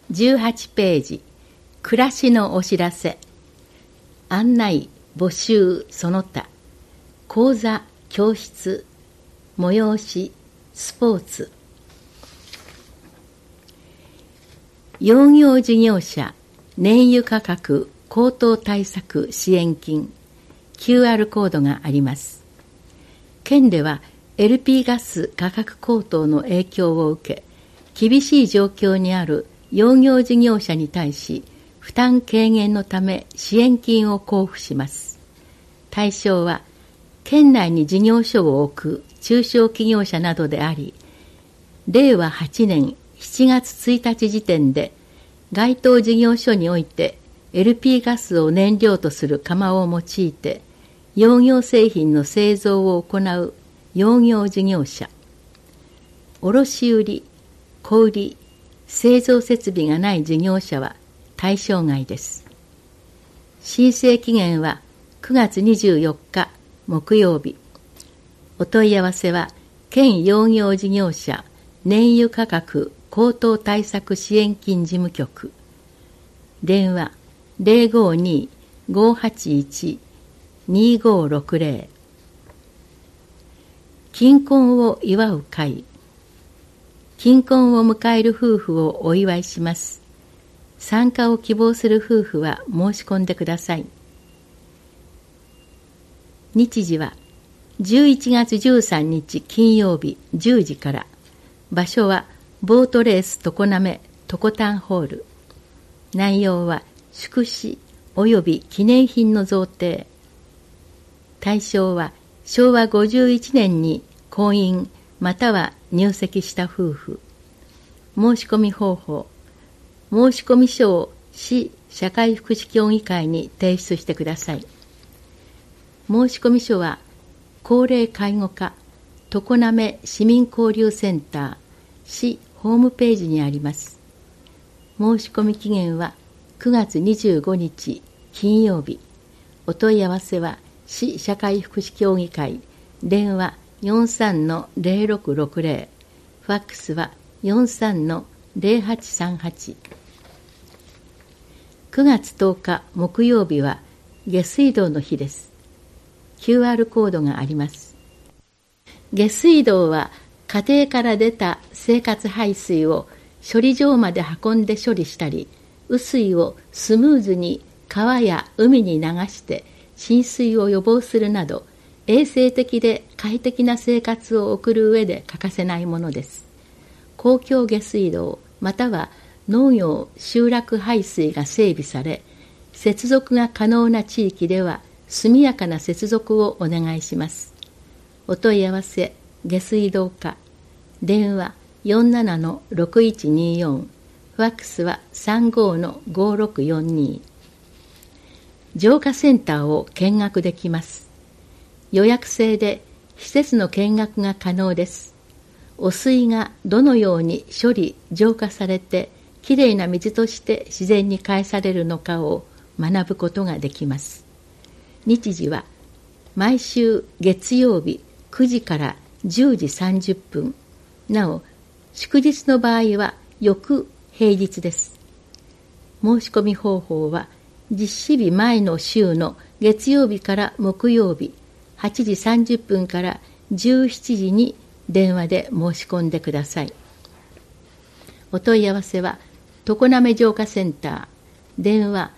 18ページ、暮らしのお知らせ。案内、募集、その他。講座、教室、催し、スポーツ。幼業事業者燃油価格高騰対策支援金 QR コードがあります。県では LP ガス価格高騰の影響を受け、厳しい状況にある幼業事業者に対し負担軽減のため支援金を交付します。対象は県内に事業所を置く中小企業者などであり、令和8年7月1日時点で該当事業所において LP ガスを燃料とする窯を用いて幼業製品の製造を行う幼業事業者、卸売、小売、製造設備がない事業者は対象外です。申請期限は9月24日木曜日。お問い合わせは県幼業事業者燃油価格高騰対策支援金事務局。電話 052-581-2560。金婚を祝う会。金婚を迎える夫婦をお祝いします。参加を希望する夫婦は申し込んでください。日時は11月13日金曜日10時から。場所はボートレース常滑トコタンホール。内容は祝詞及び記念品の贈呈。対象は昭和51年に婚姻または入籍した夫婦。申し込み方法。申し込み書を市社会福祉協議会に提出してください。申し込み書は高齢介護課常滑市民交流センター市ホームページにあります。申し込み期限は9月25日金曜日。お問い合わせは市社会福祉協議会、電話 43-0660、ファックスは 43-0838。9月10日木曜日は下水道の日です。QR コードがあります。下水道は家庭から出た生活排水を処理場まで運んで処理したり、雨水をスムーズに川や海に流して浸水を予防するなど、衛生的で快適な生活を送る上で欠かせないものです。公共下水道または農業集落排水が整備され、接続が可能な地域では速やかな接続をお願いします。お問い合わせ下水道課、電話 47-6124、ファックスは 35-5642。浄化センターを見学できます。予約制で施設の見学が可能です。汚水がどのように処理・浄化されてきれいな水として自然に返されるのかを学ぶことができます。日時は毎週月曜日9時から10時30分。なお、祝日の場合は翌平日です。申し込み方法は実施日前の週の月曜日から木曜日8時30分から17時に電話で申し込んでください。お問い合わせは常滑浄化センター、電話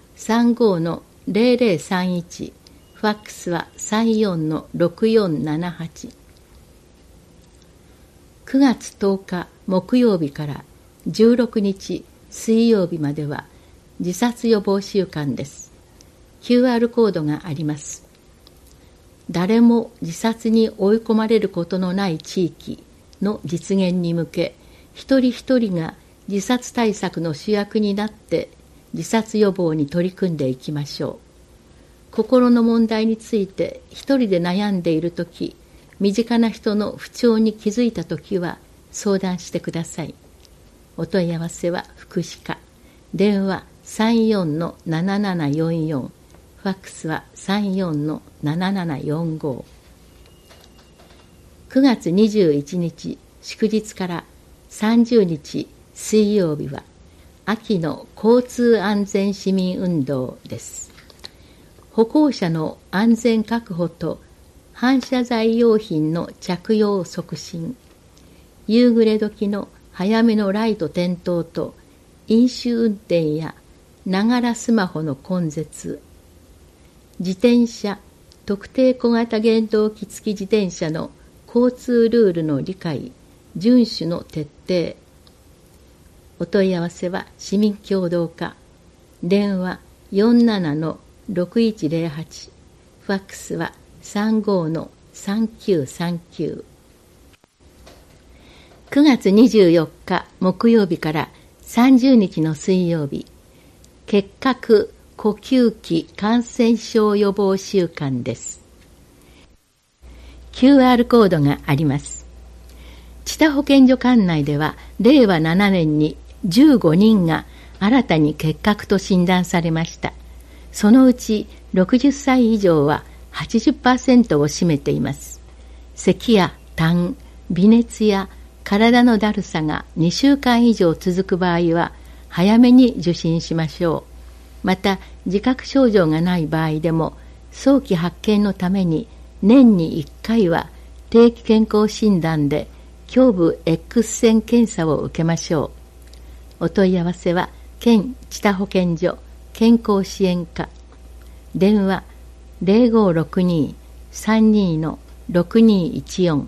35-0031、ファックスは 34-6478。9月10日木曜日から16日水曜日までは自殺予防週間です。QR コードがあります。誰も自殺に追い込まれることのない地域の実現に向け、一人一人が自殺対策の主役になって自殺予防に取り組んでいきましょう。心の問題について一人で悩んでいるとき、身近な人の不調に気づいたときは相談してください。お問い合わせは福祉課、電話 34-7744、ファックスは 34-7745。9月21日祝日から30日水曜日は秋の交通安全市民運動です。歩行者の安全確保と反射材用品の着用促進、夕暮れ時の早めのライト点灯と飲酒運転やながらスマホの根絶、自転車、特定小型原動機付き自転車の交通ルールの理解、遵守の徹底。お問い合わせは市民協働課、電話 47-6108、ファックスは 35-3939。9月24日木曜日から30日の水曜日、結核呼吸器感染症予防週間です。QR コードがあります。知多保健所管内では令和7年に15人が新たに結核と診断されました。そのうち60歳以上は 80% を占めています。咳や痰、微熱や体のだるさが2週間以上続く場合は早めに受診しましょう。また自覚症状がない場合でも早期発見のために年に1回は定期健康診断で胸部 X 線検査を受けましょう。お問い合わせは県知多保健所健康支援課、電話 0562-32-6214。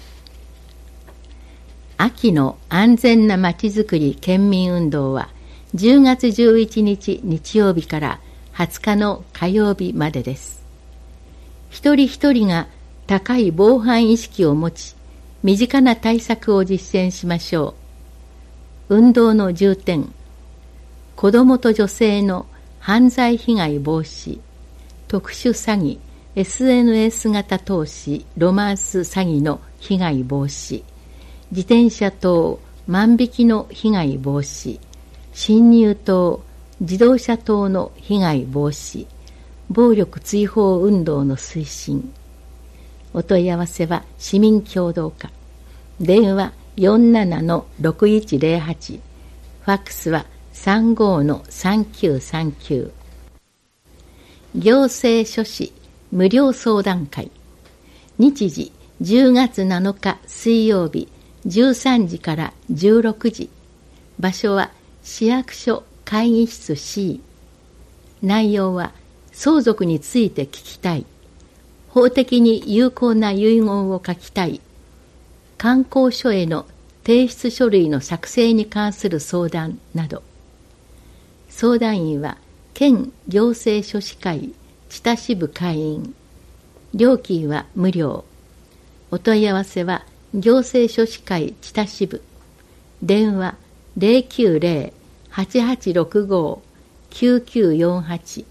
秋の安全なまちづくり県民運動は10月11日日曜日から20日の火曜日までです。一人一人が高い防犯意識を持ち、身近な対策を実践しましょう。運動の重点、子どもと女性の犯罪被害防止、特殊詐欺、SNS 型投資、ロマンス詐欺の被害防止、自転車等万引きの被害防止、侵入等自動車等の被害防止、暴力追放運動の推進。お問い合わせは市民協働課、電話 47-6108、ファックスは 35-3939。行政書士無料相談会、日時10月7日水曜日13時から16時、場所は市役所会議室 C。 内容は相続について聞きたい、法的に有効な遺言を書きたい、官公書への提出書類の作成に関する相談など。相談員は県行政書士会知多支部会員。料金は無料。お問い合わせは行政書士会知多支部、電話 090-8865-9948。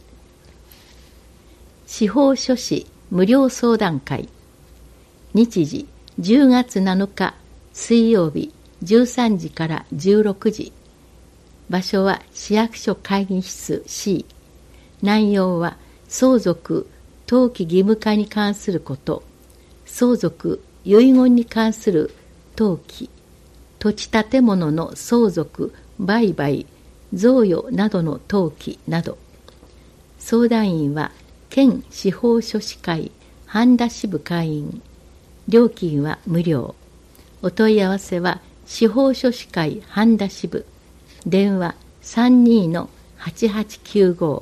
司法書士無料相談会、日時10月7日水曜日13時から16時、場所は市役所会議室 C。 内容は相続登記義務化に関すること、相続遺言に関する登記、土地建物の相続売買贈与などの登記など。相談員は県司法書士会半田支部会員。料金は無料。お問い合わせは司法書士会半田支部、電話 32-8895。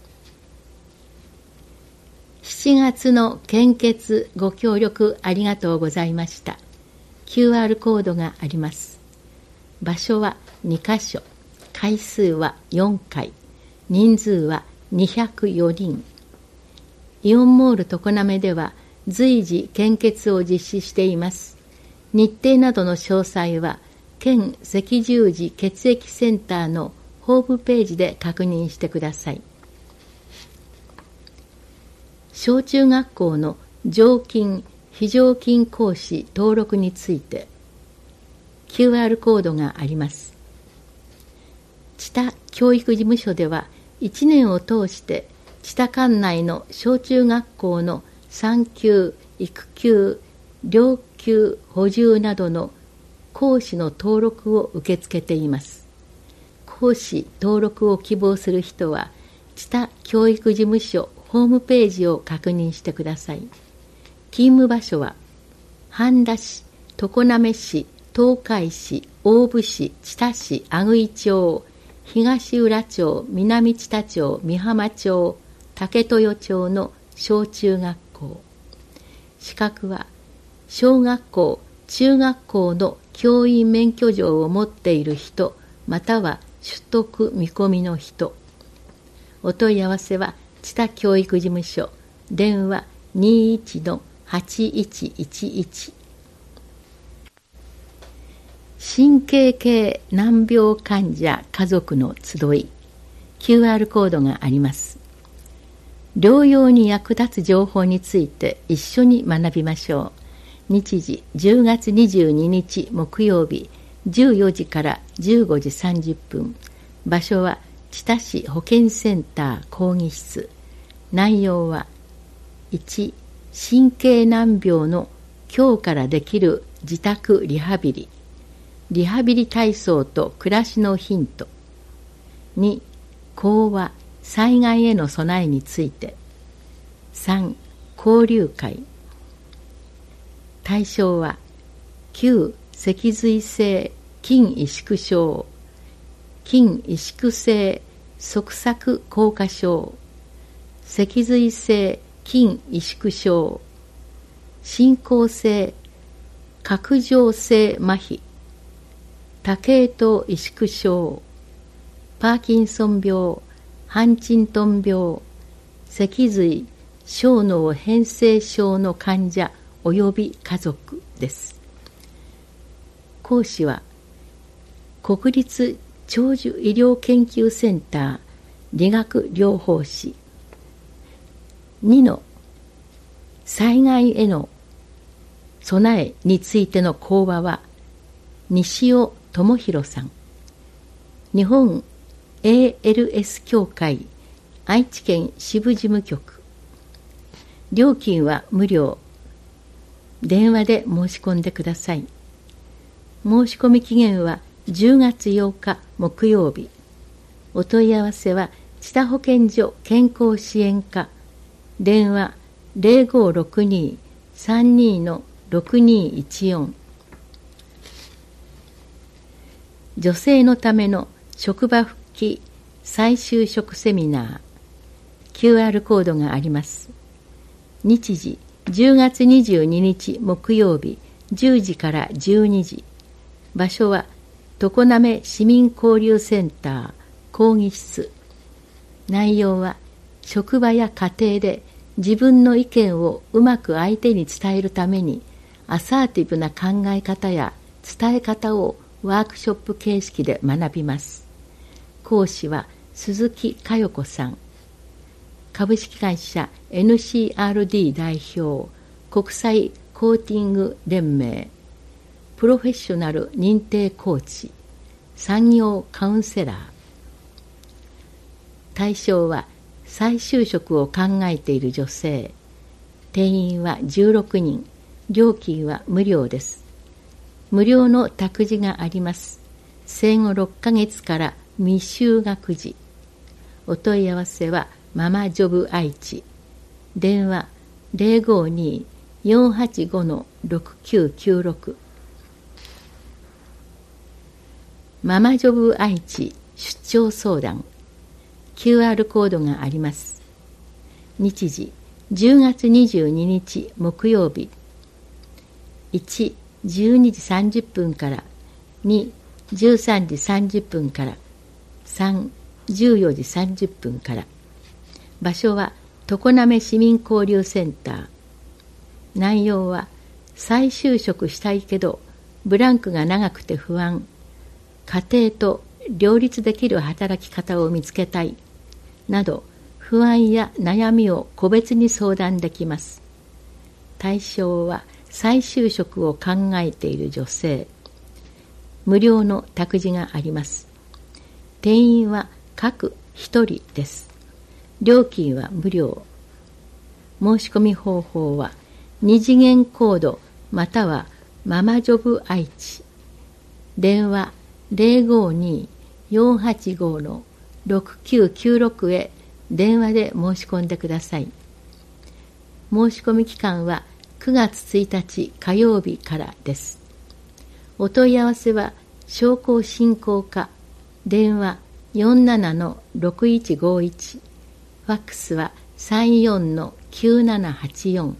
7月の献血ご協力ありがとうございました。 QR コードがあります。場所は2カ所、回数は4回、人数は204人。イオンモール常滑では随時献血を実施しています。日程などの詳細は県赤十字血液センターのホームページで確認してください。小中学校の常勤・非常勤講師登録について QR コードがあります。知多教育事務所では1年を通して知多管内の小中学校の産休・育休・両休補充などの講師の登録を受け付けています。 講師登録を希望する人は、知多教育事務所ホームページを確認してください。勤務場所は、半田市、常滑市、東海市、大府市、知多市、阿久井町、東浦町、南知多町、美浜町、竹豊町の小中学校。資格は、小学校、中学校の教員免許状を持っている人、または取得見込みの人。お問い合わせは、知多教育事務所、電話 21-8111。神経系難病患者家族の集い、QR コードがあります。療養に役立つ情報について一緒に学びましょう。日時10月22日木曜日14時から15時30分。場所は知多市保健センター講義室。内容は1、神経難病の今日からできる自宅リハビリ。リハビリ体操と暮らしのヒント。2、講話、災害への備えについて。3、交流会。対象は、旧脊髄性筋萎縮症、筋萎縮性側索硬化症、脊髄性筋萎縮症、進行性角状性麻痺、多系統萎縮症、パーキンソン病、ハンチントン病、脊髄小脳変性症の患者及び家族です。講師は国立長寿医療研究センター理学療法士。2の災害への備えについての講話は西尾智弘さん。日本 ALS 協会愛知県支部事務局。料金は無料。電話で申し込んでください。申し込み期限は10月8日木曜日。お問い合わせは知多保健所健康支援課。電話 0562-32-6214。女性のための職場復帰再就職セミナー。QR コードがあります。日時10月22日木曜日10時から12時。場所は常滑市民交流センター講義室。内容は職場や家庭で自分の意見をうまく相手に伝えるためにアサーティブな考え方や伝え方をワークショップ形式で学びます。講師は鈴木佳代子さん。株式会社 NCRD 代表、国際コーティング連盟、プロフェッショナル認定コーチ、産業カウンセラー。対象は再就職を考えている女性。定員は16人。料金は無料です。無料の託児があります。生後6ヶ月から未就学児。お問い合わせはママジョブ愛知。電話 052-485-6996。ママジョブ愛知出張相談。QR コードがあります。日時10月22日木曜日。1、12時30分から。2、13時30分から。3、14時30分から。場所は常滑市民交流センター。内容は再就職したいけどブランクが長くて不安。家庭と両立できる働き方を見つけたい。など不安や悩みを個別に相談できます。対象は再就職を考えている女性。無料の託児があります。定員は各1人です。料金は無料。申し込み方法は2次元コードまたはママジョブ愛知。電話 485-6996へ電話で申し込んでください。申し込み期間は9月1日火曜日からです。お問い合わせは商工振興課、電話 47-6151、ファックスは 34-9784。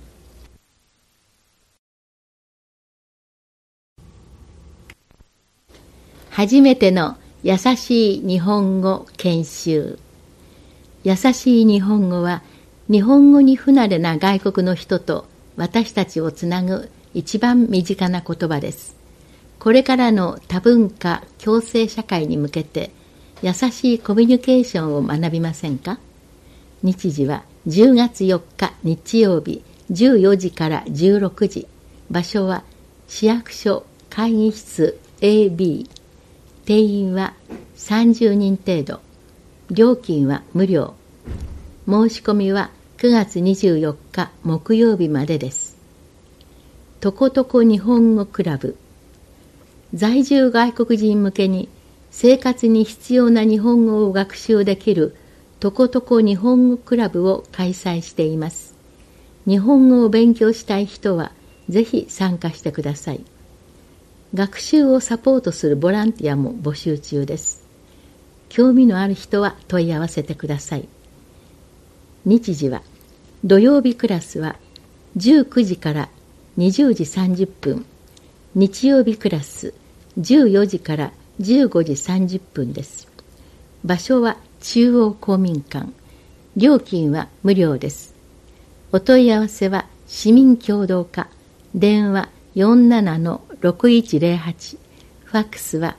初めての優しい日本語研修。優しい日本語は、日本語に不慣れな外国の人と私たちをつなぐ一番身近な言葉です。これからの多文化共生社会に向けて、優しいコミュニケーションを学びませんか？日時は10月4日日曜日14時から16時。場所は市役所会議室 AB。定員は30人程度。料金は無料。申し込みは9月24日木曜日までです。とことこ日本語クラブ。在住外国人向けに生活に必要な日本語を学習できるとことこ日本語クラブを開催しています。日本語を勉強したい人はぜひ参加してください。学習をサポートするボランティアも募集中です。興味のある人は問い合わせてください。日時は土曜日クラスは19時から20時30分、日曜日クラス14時から15時30分です。場所は中央公民館。料金は無料です。お問い合わせは市民協働課、電話 47-6108、ファックスは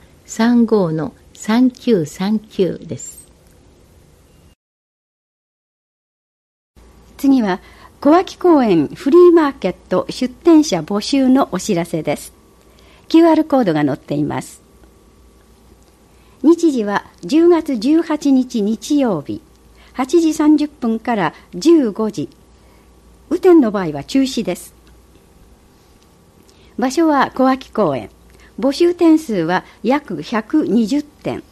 35-3939 です。 次は小脇公園フリーマーケット出店者募集のお知らせです。 QR コードが載っています。日時は10月18日日曜日8時30分から15時。雨天の場合は中止です。場所は小脇公園。募集点数は約120点。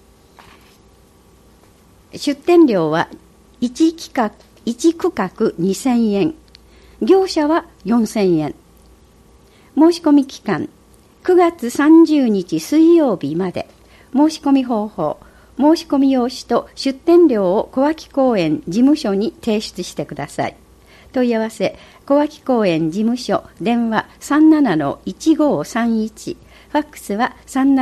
出店料は1区画2000円。業者は4000円。申し込み期間9月30日水曜日まで。申し込み方法、申し込み用紙と出店料を小脇公園事務所に提出してください。問い合わせ、小脇公園事務所、電話 37-1531、ファックスは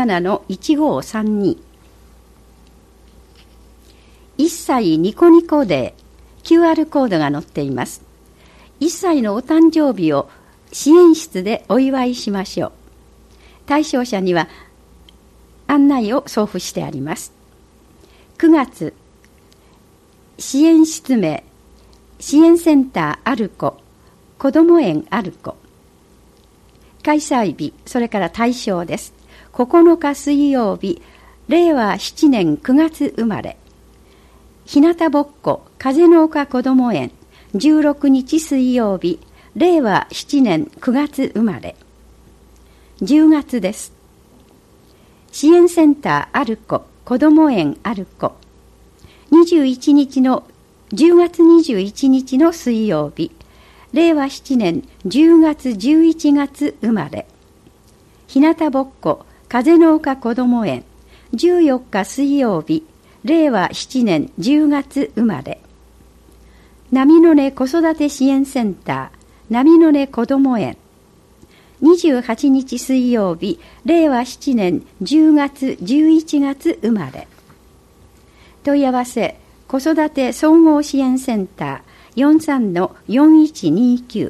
37-1532。1歳ニコニコデー、QR コードが載っています。1歳のお誕生日を支援室でお祝いしましょう。対象者には案内を送付してあります。9月、支援室名、支援センターあるこ、こども園あるこ。開催日、それから対象です。9日水曜日、令和7年9月生まれ。日向ぼっこ、風の丘こども園、16日水曜日、令和7年9月生まれ。10月です。支援センターあるこ、こども園あるこ。10月21日の水曜日、令和7年10月11月生まれ。日向ぼっこ、風の丘こども園、14日水曜日、令和7年10月生まれ。波の根子育て支援センター、波の根こども園、28日水曜日、令和7年10月11月生まれ。問い合わせ、子育て総合支援センター 43-4129。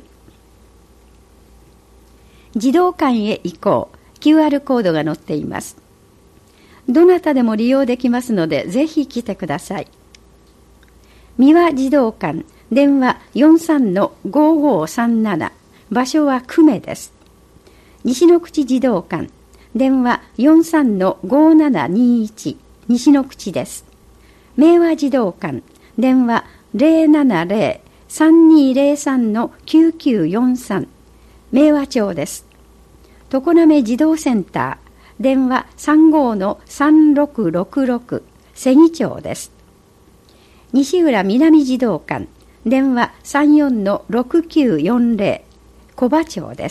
児童館へ行こう。QR コードが載っています。どなたでも利用できますので、ぜひ来てください。三輪児童館、電話 43-5537。場所は久米です。西の口児童館、電話 43-5721。西の口です。明和児童館、電話 070-3203-9943。明和町です。常滑児童センタ電話 35-3666 瀬木町です。西浦南児童館、電話 34-6940 小葉町です。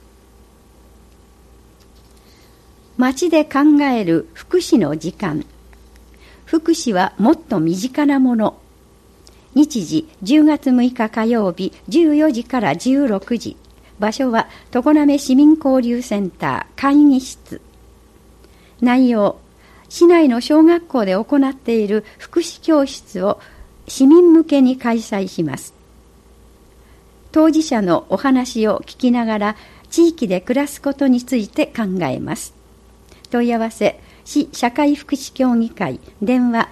町で考える福祉の時間。福祉はもっと身近なもの。日時10月6日火曜日14時から16時。場所は常滑市民交流センター会議室。内容、市内の小学校で行っている福祉教室を市民向けに開催します。当事者のお話を聞きながら地域で暮らすことについて考えます。問い合わせ、市社会福祉協議会、電話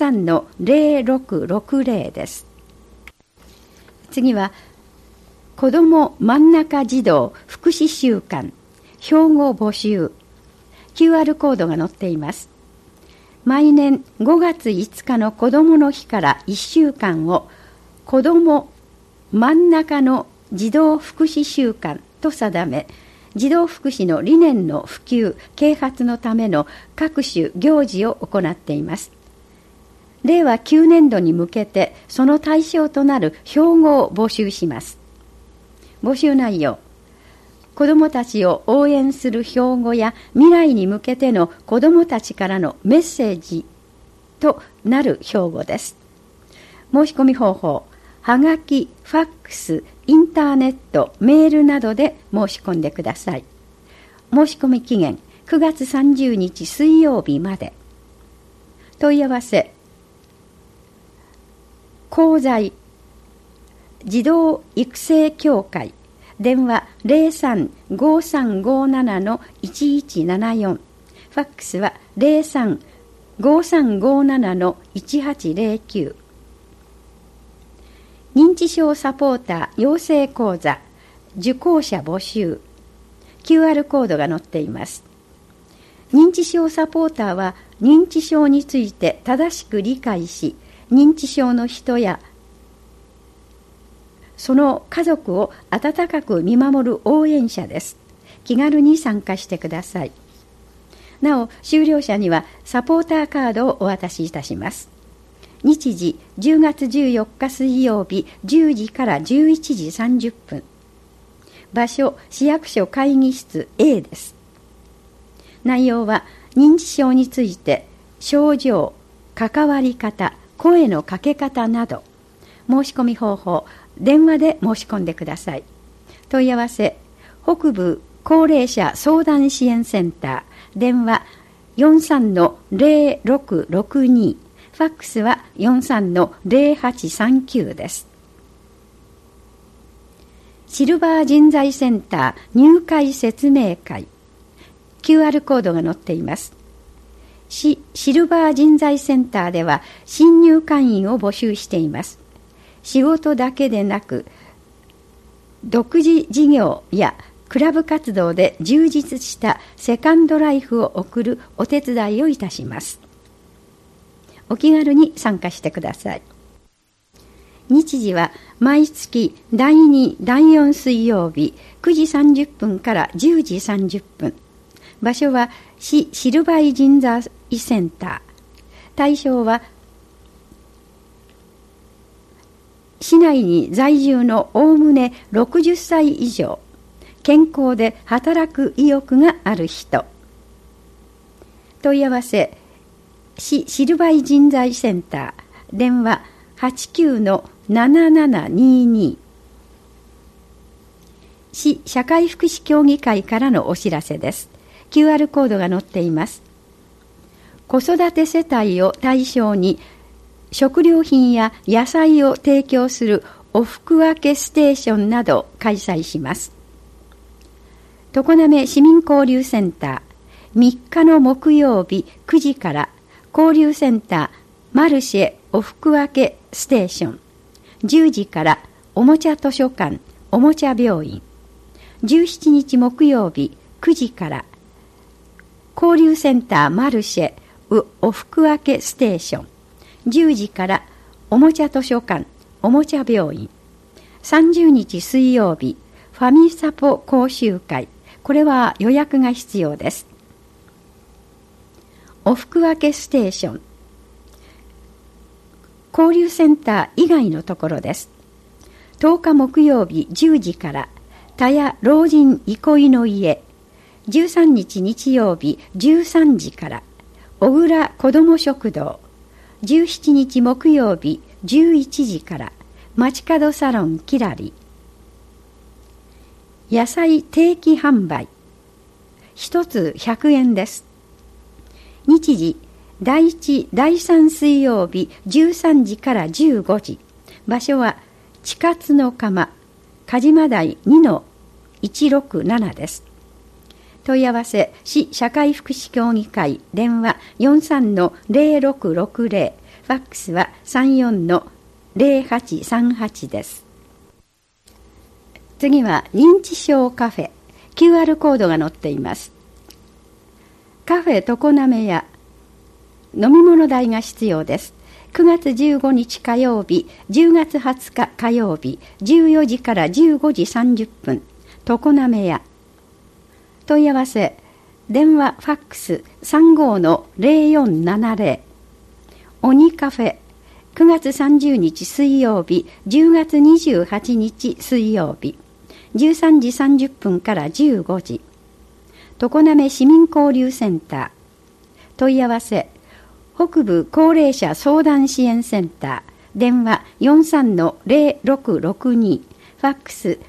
43-0660 です。次は、子ども真ん中児童福祉週間、標語募集。QR コードが載っています。毎年5月5日の子どもの日から1週間を、子ども真ん中の児童福祉週間と定め、児童福祉の理念の普及・啓発のための各種行事を行っています。令和9年度に向けてその対象となる標語を募集します。募集内容、子どもたちを応援する標語や未来に向けての子どもたちからのメッセージとなる標語です。申し込み方法、はがき、ファックス、インターネット、メールなどで申し込んでください。申し込み期限9月30日水曜日まで。問い合わせ、功罪児童育成協会、電話 03-5357-1174、ファックスは 03-5357-1809。認知症サポーター養成講座受講者募集。 QR コードが載っています。認知症サポーターは認知症について正しく理解し、認知症の人やその家族を温かく見守る応援者です。気軽に参加してください。なお、修了者にはサポーターカードをお渡しいたします。日時10月14日水曜日10時から11時30分。場所、市役所会議室 A です。内容は認知症について症状、関わり方、声のかけ方など。申し込み方法、電話で申し込んでください。問い合わせ、北部高齢者相談支援センター、電話 43-0662、ファックスは 43-0839 です。シルバー人材センター入会説明会、QR コードが載っています。シルバー人材センターでは新入会員を募集しています。仕事だけでなく、独自事業やクラブ活動で充実したセカンドライフを送るお手伝いをいたします。お気軽に参加してください。日時は毎月第2、第4水曜日9時30分から10時30分。場所は市シルバー人材センター。対象は市内に在住のおおむね60歳以上、健康で働く意欲がある人。問い合わせ、市シルバー人材センター、電話 89-7722。市社会福祉協議会からのお知らせです。QR コードが載っています。子育て世帯を対象に食料品や野菜を提供するおふ分けステーションなど開催します。常滑市民交流センター、3日の木曜日9時から交流センターマルシェおふ分けステーション、10時からおもちゃ図書館おもちゃ病院、17日木曜日9時から交流センターマルシェおふ分けステーション、10時からおもちゃ図書館おもちゃ病院、30日水曜日ファミサポ講習会、これは予約が必要です。 おふくわけステーション、交流センター以外のところです。10日木曜日10時から田谷老人憩いの家、13日日曜日13時から小倉子ども食堂、17日木曜日11時から街角サロンキラリ、野菜定期販売、1つ100円です。日時、第1、第3水曜日13時から15時。場所は地下津の釜、鹿島台 2-167 です。問い合わせ、市社会福祉協議会、電話 43-0660、ファックスは 34-0838 です。次は認知症カフェ、QR コードが載っています。カフェ常滑屋、飲み物代が必要です。9月15日火曜日、10月20日火曜日、14時から15時30分、常滑屋。問い合わせ、電話ファックス 35-0470。鬼カフェ、9月30日水曜日、10月28日水曜日、13時30分から15時。常滑市民交流センター。問い合わせ、北部高齢者相談支援センター。電話 43-0662。ファックス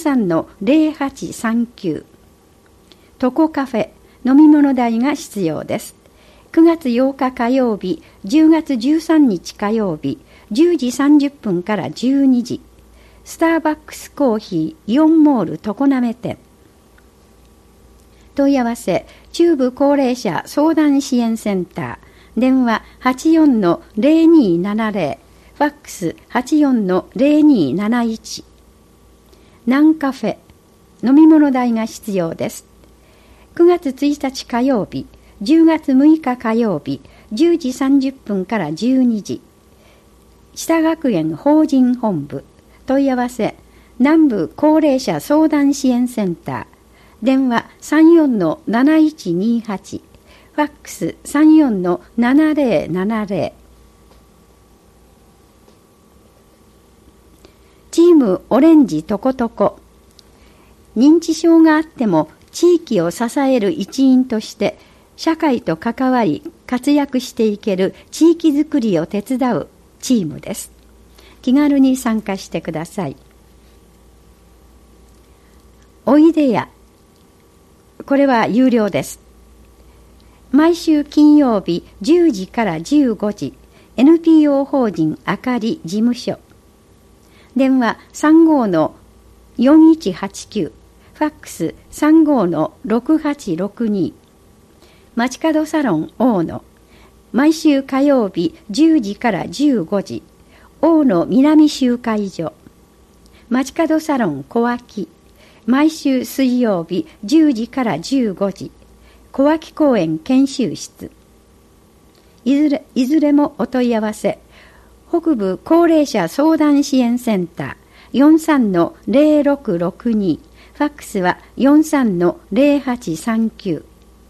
43-0839。トコカフェ、飲み物代が必要です。9月8日火曜日、10月13日火曜日、10時30分から12時。スターバックスコーヒーイオンモール常滑店。問い合わせ、中部高齢者相談支援センター。電話 84-0270。ファックス 84-0271。ナンカフェ、飲み物代が必要です。9月1日火曜日、10月6日火曜日、10時30分から12時。知多学園法人本部。問い合わせ、南部高齢者相談支援センター。電話 34-7128。ファックス 34-7070。チームオレンジトコトコ。認知症があっても地域を支える一員として社会と関わり活躍していける地域づくりを手伝うチームです。気軽に参加してください。おいでや、これは有料です。毎週金曜日10時から15時、NPO 法人あかり事務所。電話 35-4189。ファックス 35-6862。街角サロン大野。毎週火曜日10時から15時。大野南集会所。街角サロン小脇。毎週水曜日10時から15時。小脇公園研修室。いずれもお問い合わせ。北部高齢者相談支援センター 43-0662。ファックスは 43-0839。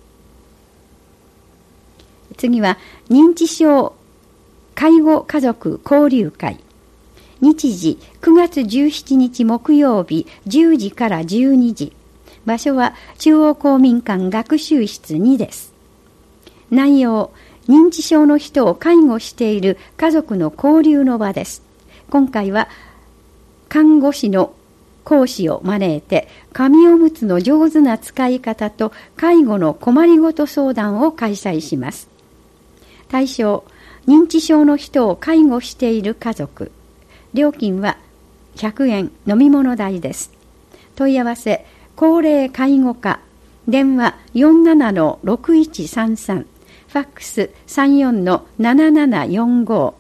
次は認知症介護家族交流会。日時9月17日木曜日10時から12時。場所は中央公民館学習室2です。内容、認知症の人を介護している家族の交流の場です。今回は看護師の講師を招いて紙おむつの上手な使い方と介護の困りごと相談を開催します。対象、認知症の人を介護している家族。料金は100円、飲み物代です。問い合わせ、高齢介護課。電話 47-6133。ファックス 34-7745。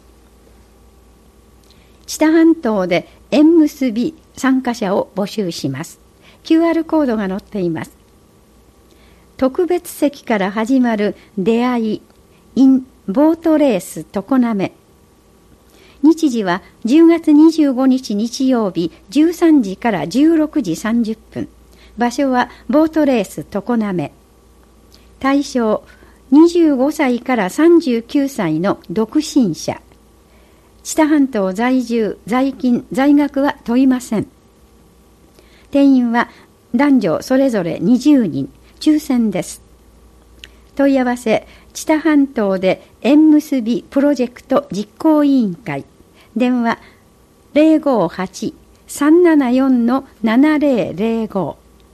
知多半島で縁結び参加者を募集します。QR コードが載っています。特別席から始まる出会い in ボートレース常滑。日時は10月25日日曜日13時から16時30分。場所はボートレース常滑。対象、 25歳から39歳の独身者。知多半島在住、在勤、在学は問いません。定員は男女それぞれ20人、抽選です。問い合わせ、知多半島で縁結びプロジェクト実行委員会。電話058-374-7005。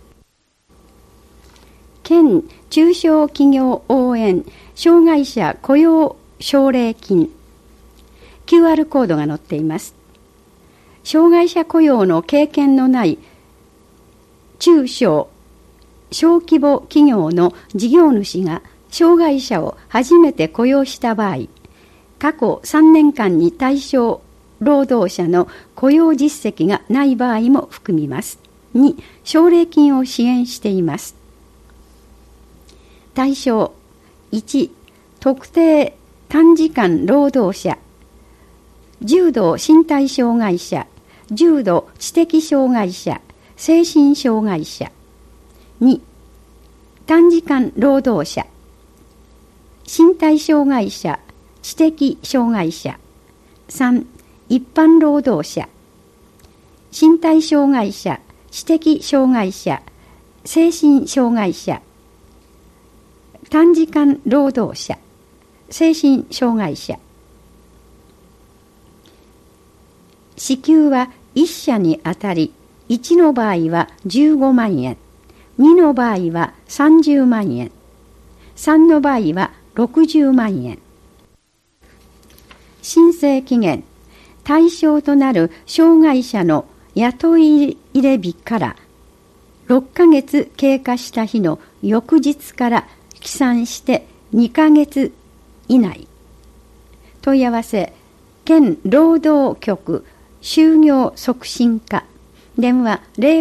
県中小企業応援障害者雇用奨励金。QR コードが載っています。障害者雇用の経験のない中小・小規模企業の事業主が障害者を初めて雇用した場合、過去3年間に対象労働者の雇用実績がない場合も含みます。2、奨励金を支援しています。対象1、特定短時間労働者、重度身体障害者、重度知的障害者、精神障害者。2、短時間労働者、身体障害者、知的障害者。3、一般労働者、身体障害者、知的障害者、精神障害者、短時間労働者、精神障害者。支給は1社にあたり、1の場合は15万円、2の場合は30万円、3の場合は60万円。申請期限、対象となる障害者の雇い入れ日から6ヶ月経過した日の翌日から起算して2ヶ月以内。問い合わせ、県労働局就業促進課。電話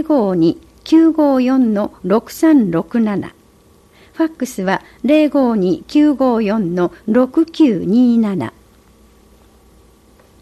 052-954-6367。ファックスは052-954-6927。